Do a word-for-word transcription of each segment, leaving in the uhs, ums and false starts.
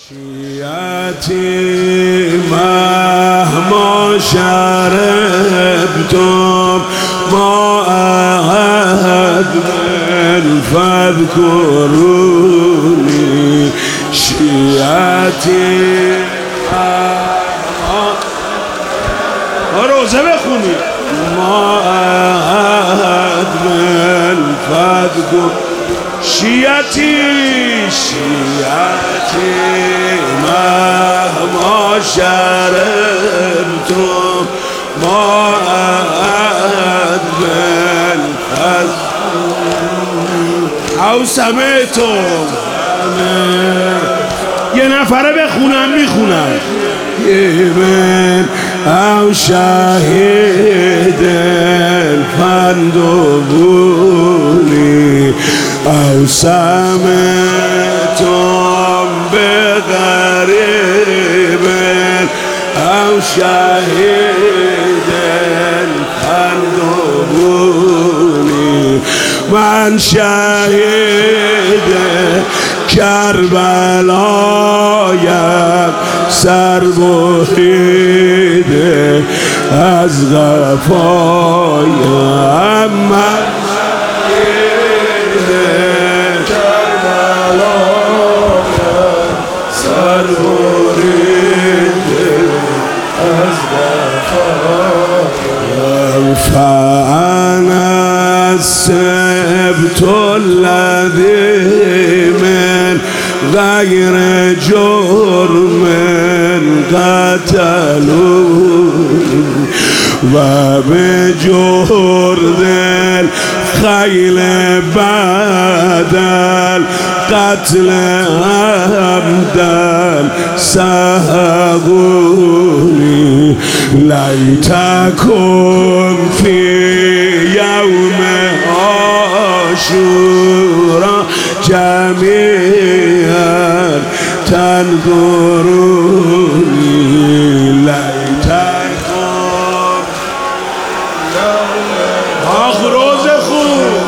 شیعتی مهما شربتم ما أحد من فاذكروني شیعتی روزه بخونی ما أحد من فاذكروني شیعتی شیعتی مهما شربتم ما أحد من او سمعتم یه نفره بخونم میخونم من او شهید فندبونی او سمعتم بغریب او شهید فندبونی من شهید کربلایم سر بریده از غفایم من فأنا السبت الذي من غير جرم قتلوني وبجرد الخيل بعد القتل عمدا سهقوني ليتكن في يوم عاشوراء جميعا تنظروني ليتكن آخ روز خوب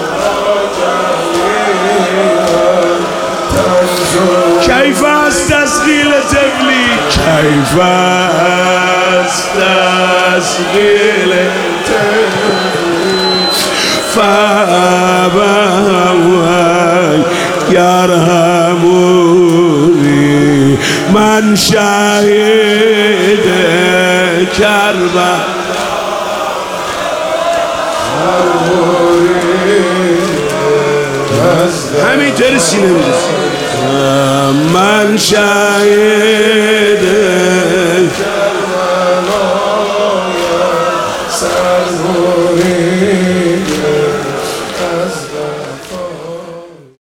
كيف استسقيل تبلي كيف استسقيل فأبوا يرحموني من شهید کربلا همینطوری سینه می‌ریزی من شهید کربلا